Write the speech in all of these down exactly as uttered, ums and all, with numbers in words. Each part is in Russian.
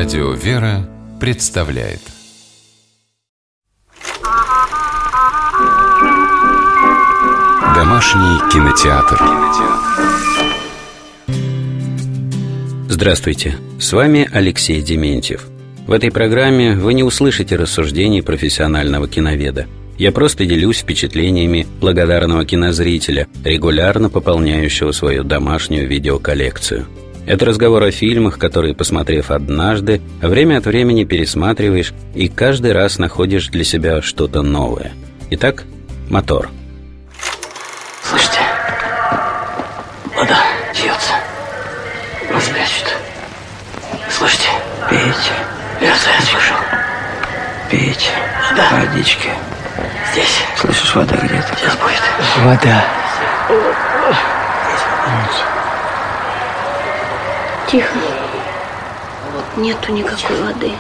Радио «Вера» представляет Домашний кинотеатр. Здравствуйте, с вами Алексей Дементьев. В этой программе вы не услышите рассуждений профессионального киноведа. Я просто делюсь впечатлениями благодарного кинозрителя, регулярно пополняющего свою домашнюю видеоколлекцию. Это разговор о фильмах, которые, посмотрев однажды, время от времени пересматриваешь и каждый раз находишь для себя что-то новое. Итак, мотор. Слышите? Вода льется. Нас прячут. Слышите? Пейте. Мерзавец ушел. Пейте. Да. Водички. Здесь. Слышишь, вода где-то? Сейчас будет. Вода. Тихо. Нету никакой воды.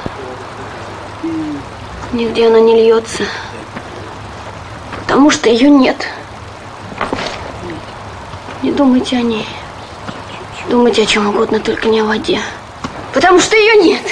Нигде она не льется. Потому что ее нет. Не думайте о ней. Думайте о чем угодно, только не о воде. Потому что ее нет.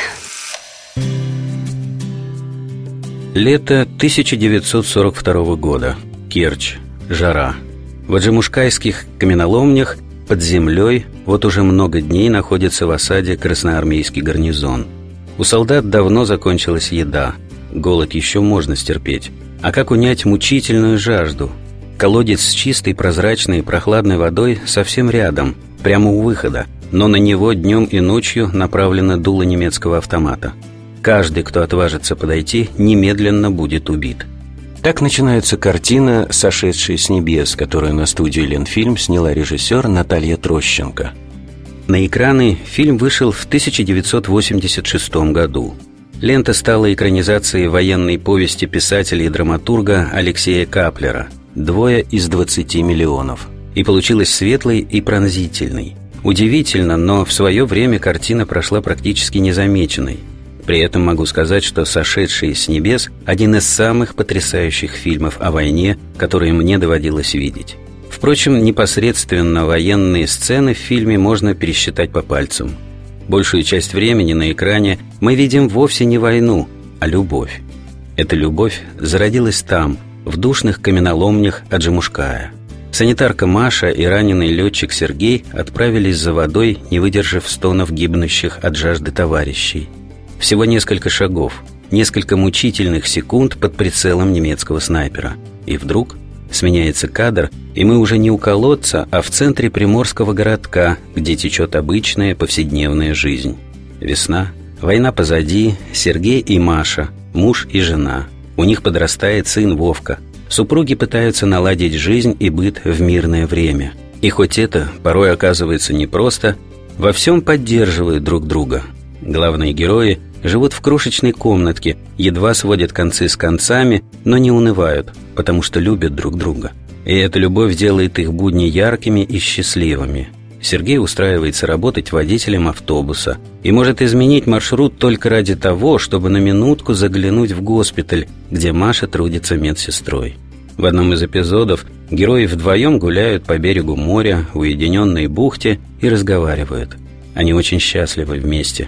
Лето тысяча девятьсот сорок второго года. Керчь. Жара. В аджимушкайских каменоломнях под землей вот уже много дней находится в осаде красноармейский гарнизон. У солдат давно закончилась еда. Голод еще можно стерпеть. А как унять мучительную жажду? Колодец с чистой, прозрачной и прохладной водой совсем рядом, прямо у выхода, но на него днем и ночью направлено дуло немецкого автомата. Каждый, кто отважится подойти, немедленно будет убит. Так начинается картина, сошедшая с небес, которую на студии «Ленфильм» сняла режиссер Наталья Трощенко. На экраны фильм вышел в тысяча девятьсот восемьдесят шестом году. Лента стала экранизацией военной повести писателя и драматурга Алексея Каплера «Двое из двадцати миллионов». И получилась светлой и пронзительной. Удивительно, но в свое время картина прошла практически незамеченной. При этом могу сказать, что «Сошедшие с небес» – один из самых потрясающих фильмов о войне, которые мне доводилось видеть. Впрочем, непосредственно военные сцены в фильме можно пересчитать по пальцам. Большую часть времени на экране мы видим вовсе не войну, а любовь. Эта любовь зародилась там, в душных каменоломнях Аджимушкая. Санитарка Маша и раненый летчик Сергей отправились за водой, не выдержав стонов гибнущих от жажды товарищей. Всего несколько шагов, несколько мучительных секунд под прицелом немецкого снайпера. И вдруг сменяется кадр, и мы уже не у колодца, а в центре приморского городка, где течет обычная повседневная жизнь. Весна, война позади, Сергей и Маша, муж и жена. У них подрастает сын Вовка. Супруги пытаются наладить жизнь и быт в мирное время. И хоть это порой оказывается непросто, во всем поддерживают друг друга. Главные герои живут в крошечной комнатке, едва сводят концы с концами, но не унывают, потому что любят друг друга. И эта любовь делает их будни яркими и счастливыми. Сергей устраивается работать водителем автобуса и может изменить маршрут только ради того, чтобы на минутку заглянуть в госпиталь, где Маша трудится медсестрой. В одном из эпизодов герои вдвоем гуляют по берегу моря в уединенной бухте и разговаривают. Они очень счастливы вместе.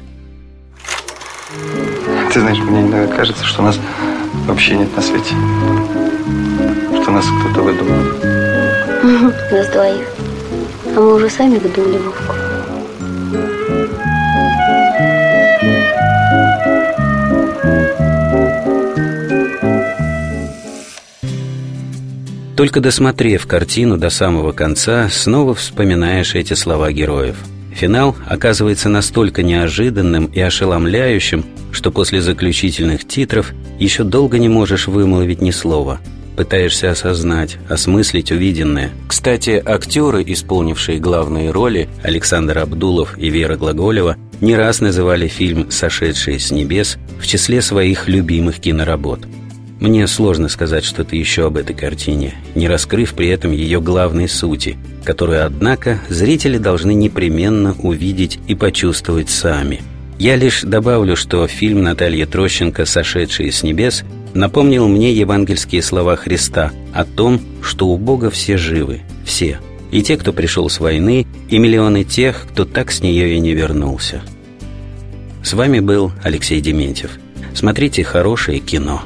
Ты знаешь, мне иногда кажется, что нас вообще нет на свете. Что нас кто-то выдумал. Нас двоих. А мы уже сами выдумали Вовку. Только досмотрев картину до самого конца, снова вспоминаешь эти слова героев. Финал оказывается настолько неожиданным и ошеломляющим, что после заключительных титров еще долго не можешь вымолвить ни слова. Пытаешься осознать, осмыслить увиденное. Кстати, актеры, исполнившие главные роли, Александр Абдулов и Вера Глаголева, не раз называли фильм «Сошедшие с небес» в числе своих любимых киноработ. Мне сложно сказать что-то еще об этой картине, не раскрыв при этом ее главной сути, которую, однако, зрители должны непременно увидеть и почувствовать сами. Я лишь добавлю, что фильм Натальи Трощенко «Сошедшие с небес» напомнил мне евангельские слова Христа о том, что у Бога все живы, все. И те, кто пришел с войны, и миллионы тех, кто так с нее и не вернулся. С вами был Алексей Дементьев. Смотрите хорошее кино.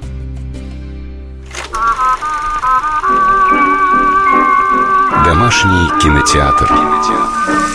Домашний кинотеатр.